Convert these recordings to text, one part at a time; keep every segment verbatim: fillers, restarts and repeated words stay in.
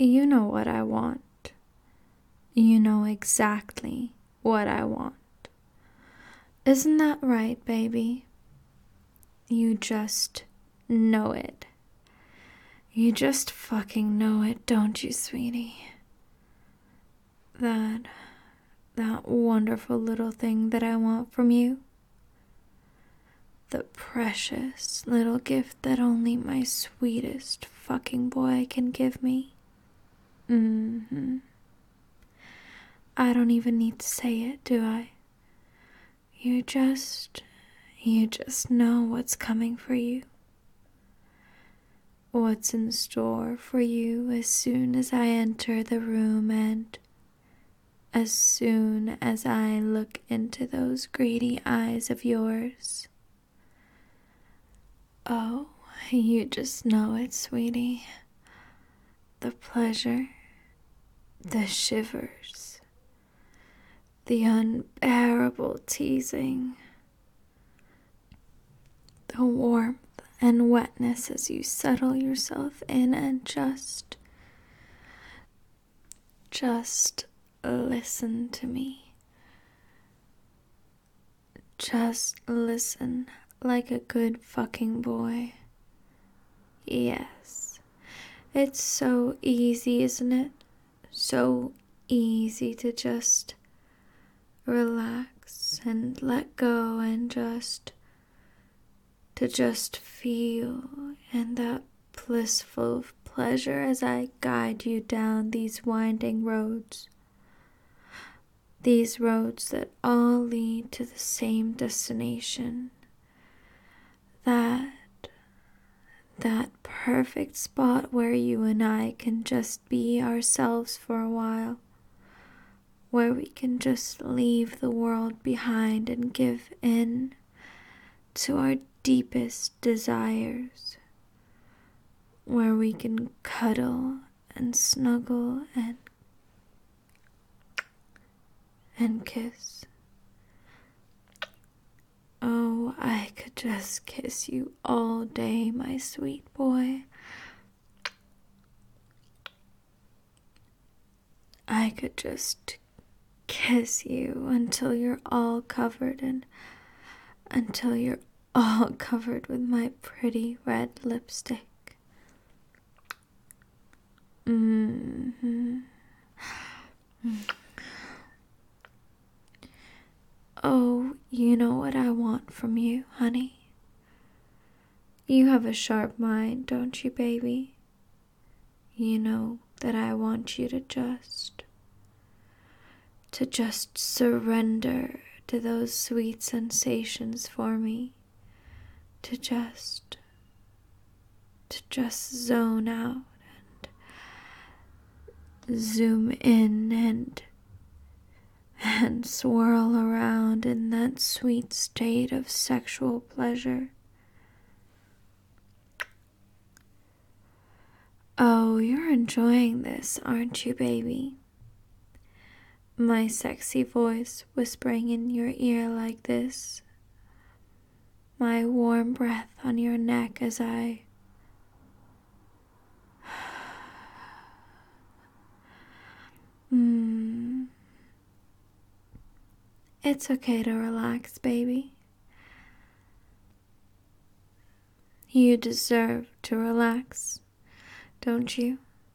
You know what I want. You know exactly what I want. Isn't that right, baby? You just know it. You just fucking know it, don't you, sweetie? That, that wonderful little thing that I want from you. The precious little gift that only my sweetest fucking boy can give me. Mm-hmm. I don't even need to say it, do I? You just, you just know what's coming for you. What's in store for you as soon as I enter the room and as soon as I look into those greedy eyes of yours. Oh, you just know it, sweetie. The pleasure, the shivers, the unbearable teasing, the warmth and wetness as you settle yourself in and just, just listen to me. Just listen like a good fucking boy. Yes. It's so easy, isn't it? So easy to just relax and let go and just to just feel in that blissful pleasure as I guide you down these winding roads. These roads that all lead to the same destination. That That perfect spot where you and I can just be ourselves for a while. Where we can just leave the world behind and give in to our deepest desires. Where we can cuddle and snuggle and and kiss. Oh, I could just kiss you all day, my sweet boy. I could just kiss you until you're all covered and until you're all covered with my pretty red lipstick. Mm-hmm. Oh, you know what I want from you, honey. You have a sharp mind, don't you, baby? You know that I want you to just, to just surrender to those sweet sensations for me. To just, to just zone out and zoom in and and swirl around in that sweet state of sexual pleasure. Oh, you're enjoying this, aren't you, baby? My sexy voice whispering in your ear like this. My warm breath on your neck as I Hmm. It's okay to relax, baby. You deserve to relax, don't you?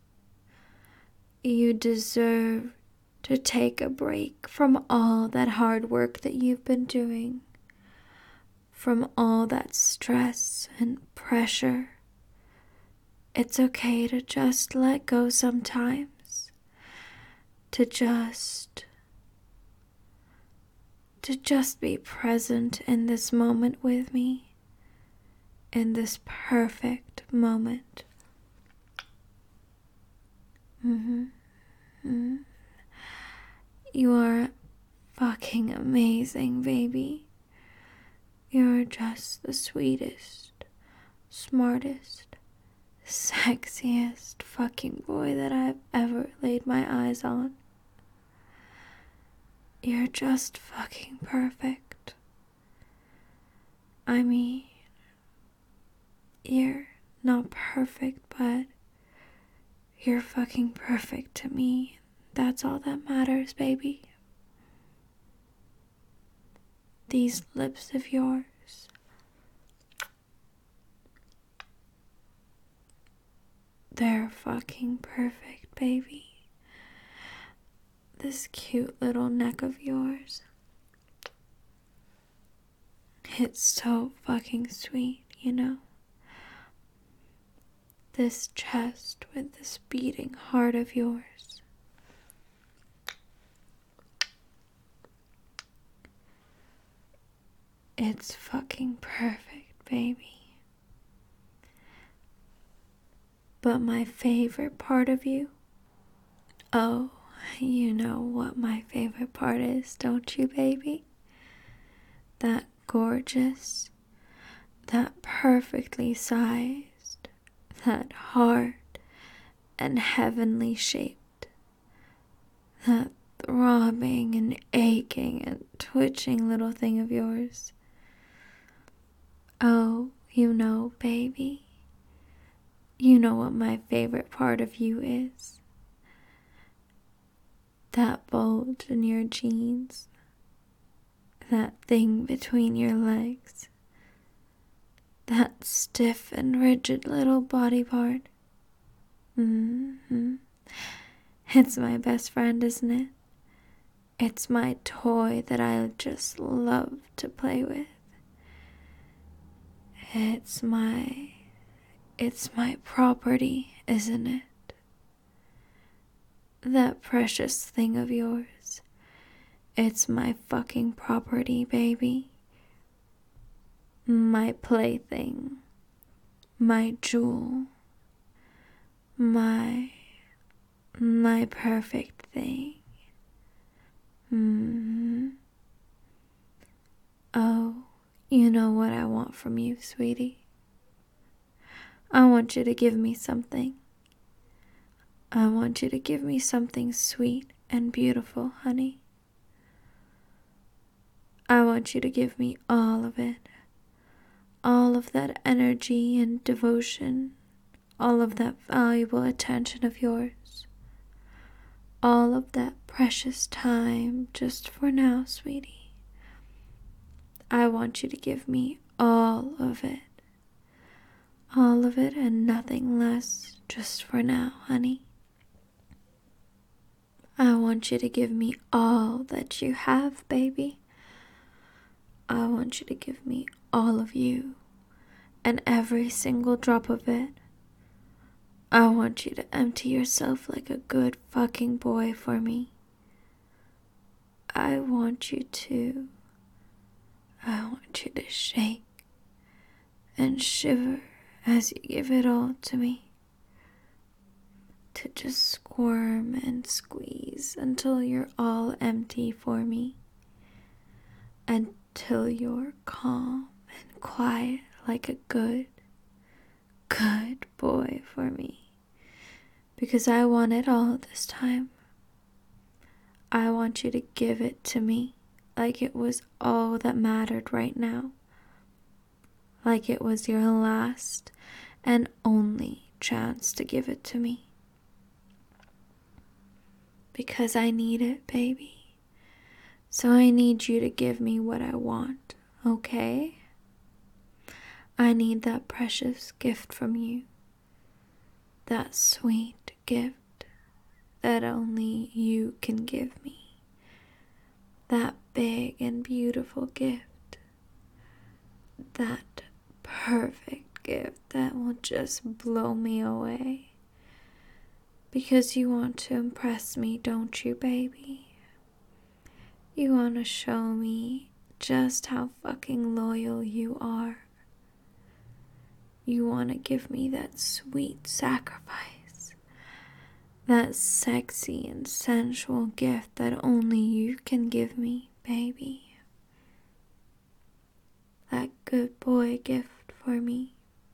You deserve to take a break from all that hard work that you've been doing, from all that stress and pressure. It's okay to just let go sometimes, to just to just be present in this moment with me, in this perfect moment. Mm-hmm. Mm-hmm. You are fucking amazing, baby. You're just the sweetest, smartest, sexiest fucking boy that I've ever laid my eyes on. You're just fucking perfect. I mean, you're not perfect, but You're fucking perfect to me. That's all that matters, baby. These lips of yours. They're fucking perfect, baby. This cute little neck of yours. It's so fucking sweet, you know? This chest with this beating heart of yours. It's fucking perfect, baby. But my favorite part of you? Oh, you know what my favorite part is, don't you, baby? That gorgeous, that perfectly sized, that hard and heavenly shaped, that throbbing and aching and twitching little thing of yours. Oh, you know, baby, you know what my favorite part of you is. That bulge in your jeans, that thing between your legs, that stiff and rigid little body part. Mm-hmm. It's my best friend, isn't it? It's my toy that I just love to play with. It's my, it's my property, isn't it? That precious thing of yours. It's my fucking property, baby. My plaything. My jewel. My, my perfect thing. Mm-hmm. Oh, you know what I want from you, sweetie? I want you to give me something. I want you to give me something sweet and beautiful, honey. I want you to give me all of it. All of that energy and devotion. All of that valuable attention of yours. All of that precious time just for now, sweetie. I want you to give me all of it. All of it and nothing less just for now, honey. I want you to give me all that you have, baby. I want you to give me all of you and every single drop of it. I want you to empty yourself like a good fucking boy for me. I want you to. I want you to shake and shiver as you give it all to me. To just squirm and squeeze until you're all empty for me. Until you're calm and quiet like a good, good boy for me. Because I want it all this time. I want you to give it to me like it was all that mattered right now. Like it was your last and only chance to give it to me. Because I need it, baby. So I need you to give me what I want, okay? I need that precious gift from you. That sweet gift that only you can give me. That big and beautiful gift. That perfect gift that will just blow me away. Because you want to impress me, don't you, baby? You want to show me just how fucking loyal you are. You want to give me that sweet sacrifice. That sexy and sensual gift that only you can give me, baby. That good boy gift for me.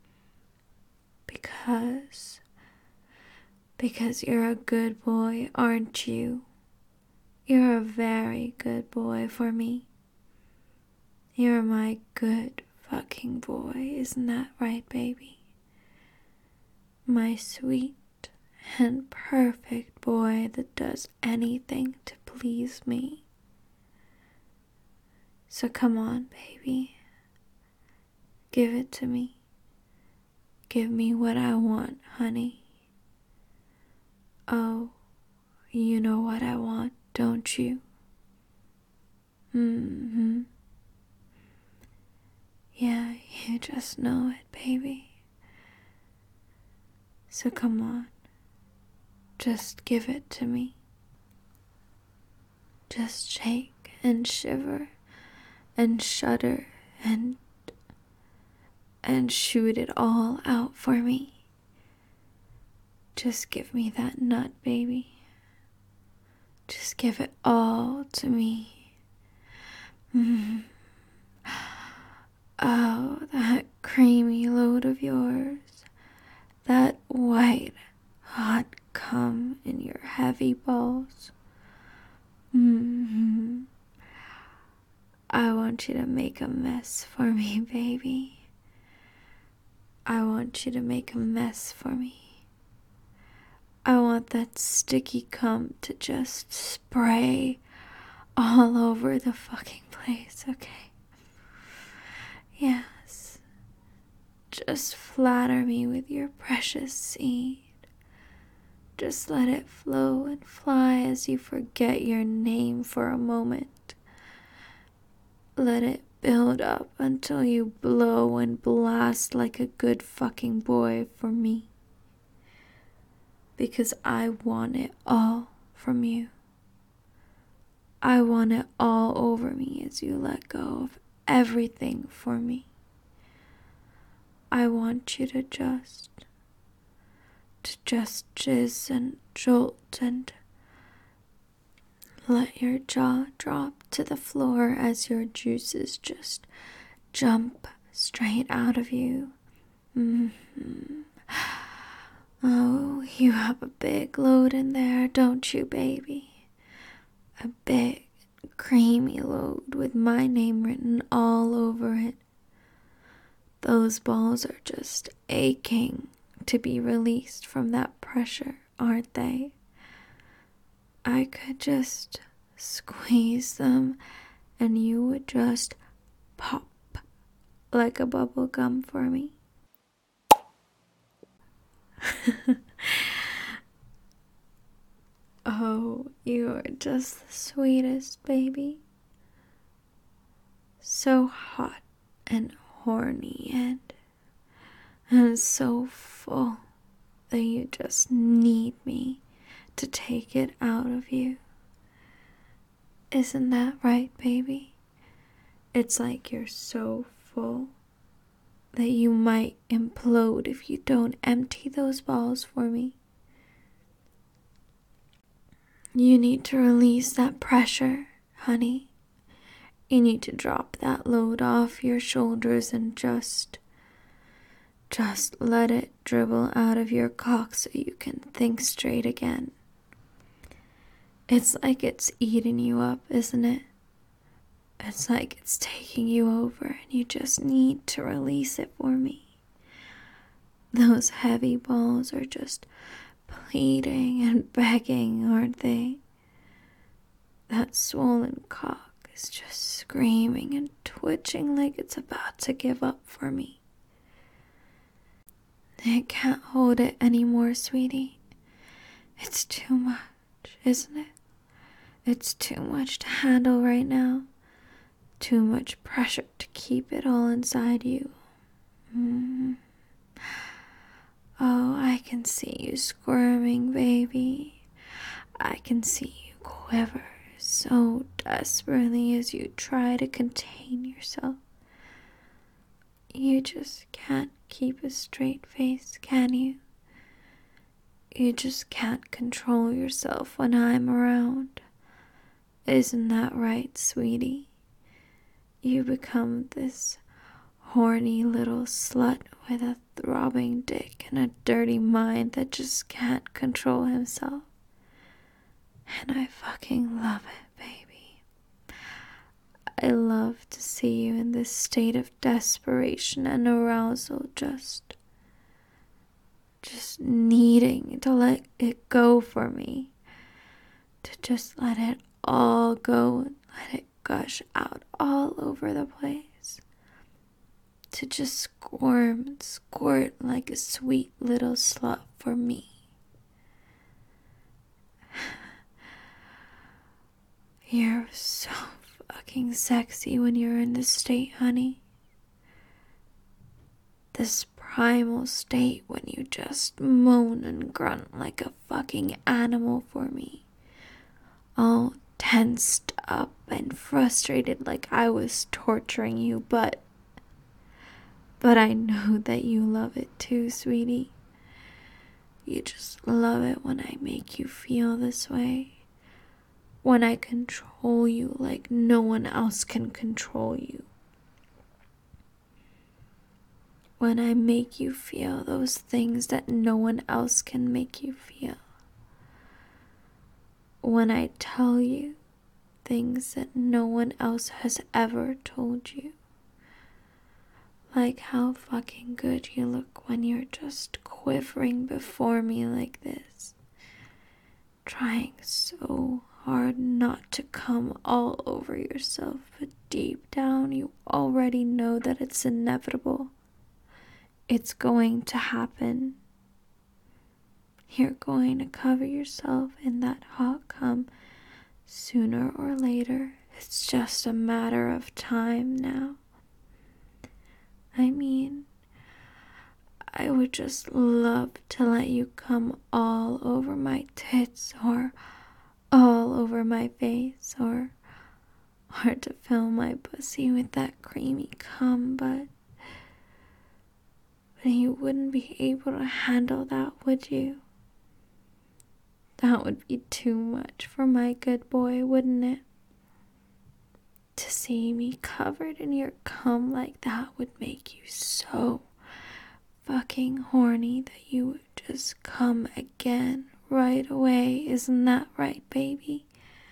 Because... Because you're a good boy, aren't you? You're a very good boy for me. You're my good fucking boy, isn't that right, baby? My sweet and perfect boy that does anything to please me. So come on, baby. Give it to me. Give me what I want, honey. Oh, you know what I want, don't you? Mm-hmm. Yeah, you just know it, baby. So come on. Just give it to me. Just shake and shiver and shudder and and shoot it all out for me. Just give me that nut, baby. Just give it all to me. Mm. Oh, that creamy load of yours. That white, hot cum in your heavy balls. Mm-hmm. I want you to make a mess for me, baby. I want you to make a mess for me. I want that sticky cum to just spray all over the fucking place, okay? Yes. Just flatter me with your precious seed. Just let it flow and fly as you forget your name for a moment. Let it build up until you blow and blast like a good fucking boy for me. Because I want it all from you. I want it all over me as you let go of everything for me. I want you to just, to just jizz and jolt and let your jaw drop to the floor as your juices just jump straight out of you. Mm-hmm. Oh, you have a big load in there, don't you, baby? A big, creamy load with my name written all over it. Those balls are just aching to be released from that pressure, aren't they? I could just squeeze them and you would just pop like a bubble gum for me. Oh, you are just the sweetest, baby. So hot and horny and, and so full that you just need me to take it out of you. Isn't that right, baby? It's like you're so full that you might implode if you don't empty those balls for me. You need to release that pressure, honey. You need to drop that load off your shoulders and just, just let it dribble out of your cock so you can think straight again. It's like it's eating you up, isn't it? It's like it's taking you over and you just need to release it for me. Those heavy balls are just pleading and begging, aren't they? That swollen cock is just screaming and twitching like it's about to give up for me. It can't hold it anymore, sweetie. It's too much, isn't it? It's too much to handle right now. Too much pressure to keep it all inside you. Mm. Oh, I can see you squirming, baby. I can see you quiver so desperately as you try to contain yourself. You just can't keep a straight face, can you? You just can't control yourself when I'm around. Isn't that right, sweetie? You become this horny little slut with a throbbing dick and a dirty mind that just can't control himself. And I fucking love it, baby. I love to see you in this state of desperation and arousal, just just needing to let it go for me. To just let it all go and let it gush out all over the place. To just squirm and squirt like a sweet little slut for me. You're so fucking sexy when you're in this state, honey. This primal state when you just moan and grunt like a fucking animal for me. All tensed up and frustrated like I was torturing you, but... But I know that you love it too, sweetie. You just love it when I make you feel this way. When I control you like no one else can control you. When I make you feel those things that no one else can make you feel. When I tell you things that no one else has ever told you. Like how fucking good you look when you're just quivering before me like this. Trying so hard not to come all over yourself, but deep down you already know that it's inevitable. It's going to happen. You're going to cover yourself in that hot cum sooner or later. It's just a matter of time now. I mean, I would just love to let you come all over my tits or all over my face or, or to fill my pussy with that creamy cum, but, but you wouldn't be able to handle that, would you? That would be too much for my good boy, wouldn't it? To see me covered in your cum like that would make you so fucking horny that you would just come again right away. Isn't that right, baby?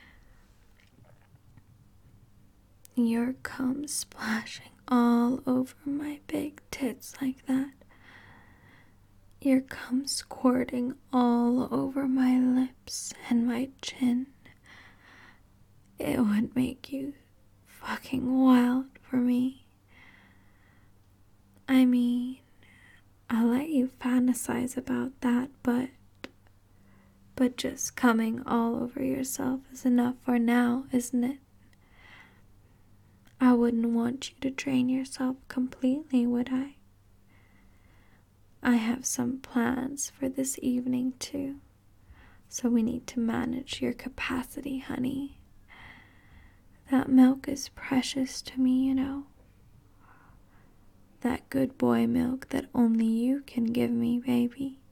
Your cum splashing all over my big tits like that. Your cum squirting all over my lips and my chin. It would make you fucking wild for me. I mean, I'll let you fantasize about that, but but just coming all over yourself is enough for now, isn't it? I wouldn't want you to drain yourself completely, would I? I have some plans for this evening too, so we need to manage your capacity, honey. That milk is precious to me, you know. That good boy milk that only you can give me, baby.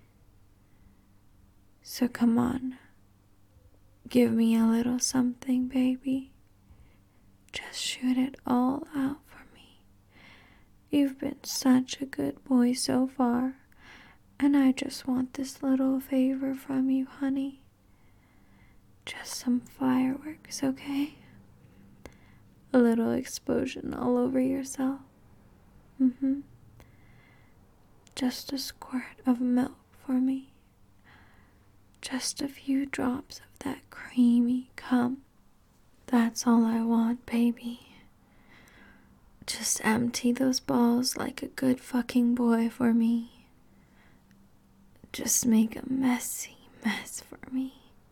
So come on, give me a little something, baby. Just shoot it all out for me. You've been such a good boy so far, and I just want this little favor from you, honey. Just some fireworks, okay? A little explosion all over yourself. Mm-hmm. Just a squirt of milk for me. Just a few drops of that creamy cum. That's all I want, baby. Just empty those balls like a good fucking boy for me. Just make a messy mess for me.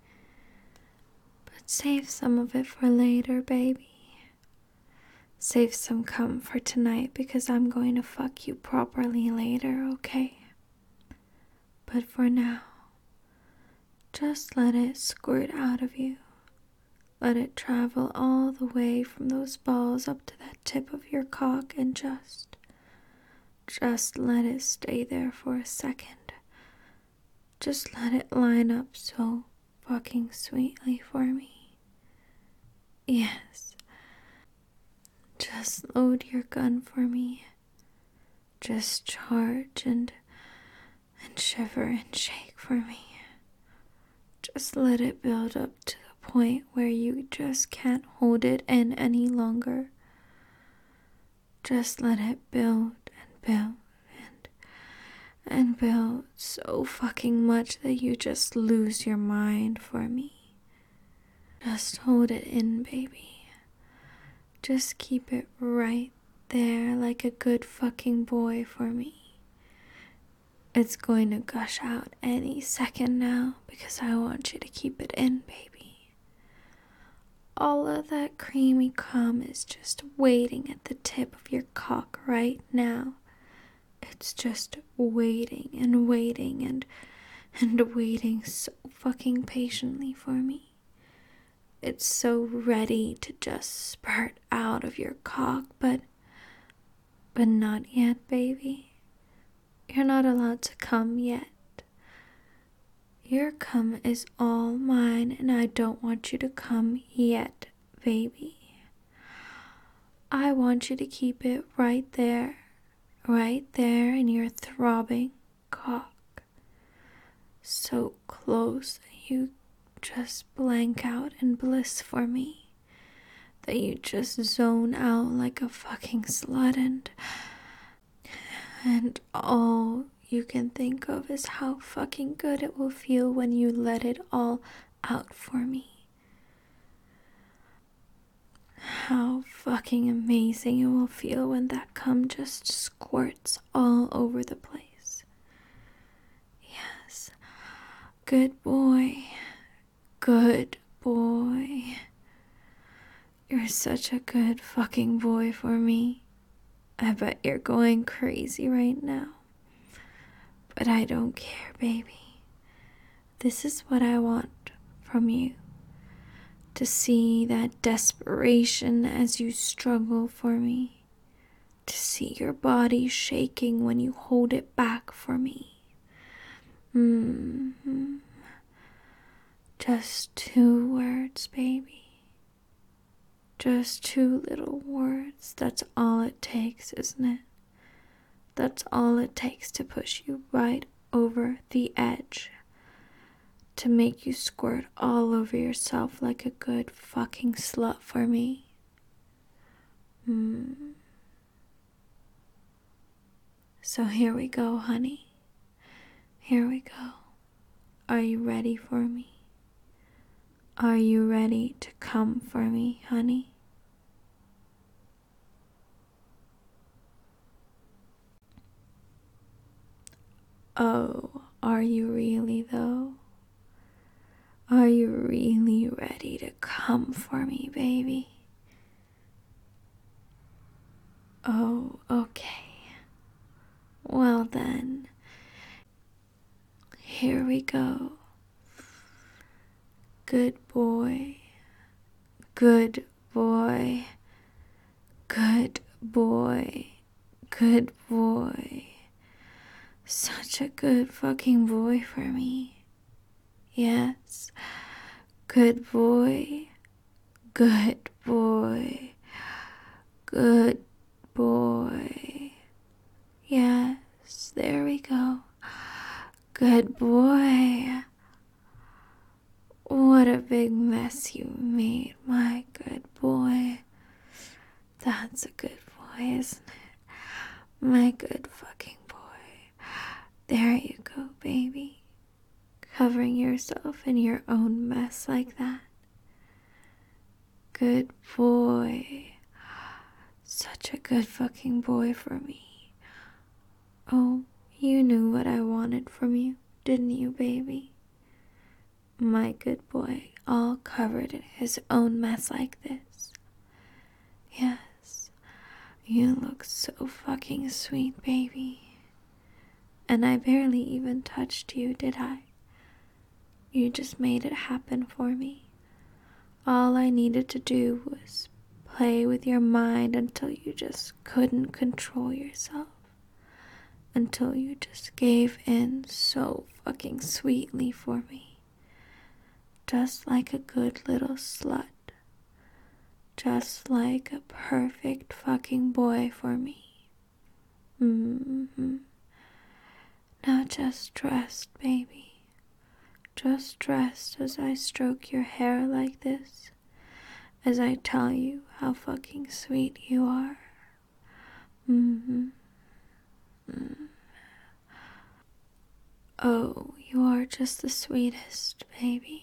But save some of it for later, baby. Save some cum for tonight because I'm going to fuck you properly later, okay? But for now, just let it squirt out of you. Let it travel all the way from those balls up to that tip of your cock and just, just let it stay there for a second. Just let it line up so fucking sweetly for me. Yes. Just load your gun for me. Just charge and and shiver and shake for me. Just let it build up to the point where you just can't hold it in any longer. Just let it build and build and and build so fucking much that you just lose your mind for me. Just hold it in, baby. Just keep it right there like a good fucking boy for me. It's going to gush out any second now because I want you to keep it in, baby. All of that creamy cum is just waiting at the tip of your cock right now. It's just waiting and waiting and and waiting so fucking patiently for me. It's so ready to just spurt out of your cock, but but not yet, baby. You're not allowed to come yet. Your cum is all mine, and I don't want you to come yet, baby. I want you to keep it right there, right there in your throbbing cock. So close that you just blank out in bliss for me. That you just zone out like a fucking slut and... And all you can think of is how fucking good it will feel when you let it all out for me. How fucking amazing it will feel when that cum just squirts all over the place. Yes. Good boy. Good boy. You're such a good fucking boy for me. I bet you're going crazy right now. But I don't care, baby. This is what I want from you. To see that desperation as you struggle for me. To see your body shaking when you hold it back for me. Mm-hmm. Just two words, baby. Just two little words. That's all it takes, isn't it? That's all it takes to push you right over the edge. To make you squirt all over yourself like a good fucking slut for me. Mm. So here we go, honey. Here we go. Are you ready for me? Are you ready to come for me, honey? Oh, are you really though? Are you really ready to come for me, baby? Oh, okay. Well then, here we go. Good boy. Good boy. Good boy. Good boy. Such a good fucking boy for me. Yes. Good boy. Good boy. Good boy. Yes, there we go. Good boy. What a big mess you made, my good boy. That's a good boy, isn't it? My good fucking boy. There you go, baby. Covering yourself in your own mess like that. Good boy. Such a good fucking boy for me. Oh, you knew what I wanted from you, didn't you, baby? My good boy, all covered in his own mess like this. Yes, you look so fucking sweet, baby. And I barely even touched you, did I? You just made it happen for me. All I needed to do was play with your mind until you just couldn't control yourself. Until you just gave in so fucking sweetly for me. Just like a good little slut. Just like a perfect fucking boy for me. Mm-hmm. Now just rest, baby. Just rest as I stroke your hair like this. As I tell you how fucking sweet you are. Mm-hmm. Mm. Oh, you are just the sweetest, baby.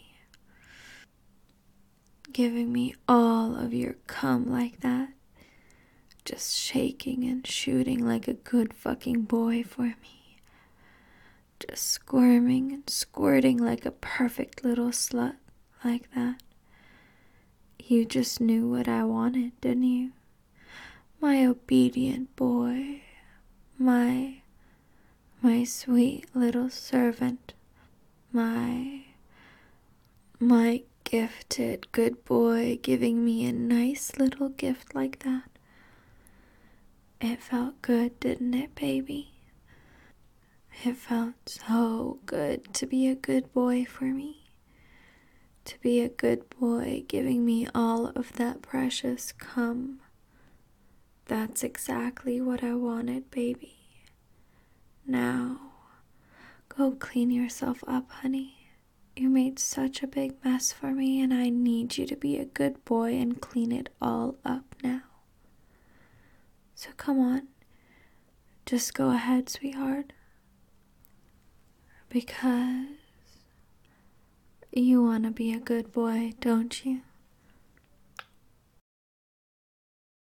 Giving me all of your cum like that. Just shaking and shooting like a good fucking boy for me. Just squirming and squirting like a perfect little slut like that. You just knew what I wanted, didn't you? My obedient boy. My, my sweet little servant. My, my gifted good boy giving me a nice little gift like that. It felt good, didn't it, baby? It felt so good to be a good boy for me. To be a good boy giving me all of that precious cum. That's exactly what I wanted, baby. Now, go clean yourself up, honey. You made such a big mess for me, and I need you to be a good boy and clean it all up now. So come on, just go ahead, sweetheart. Because you want to be a good boy, don't you?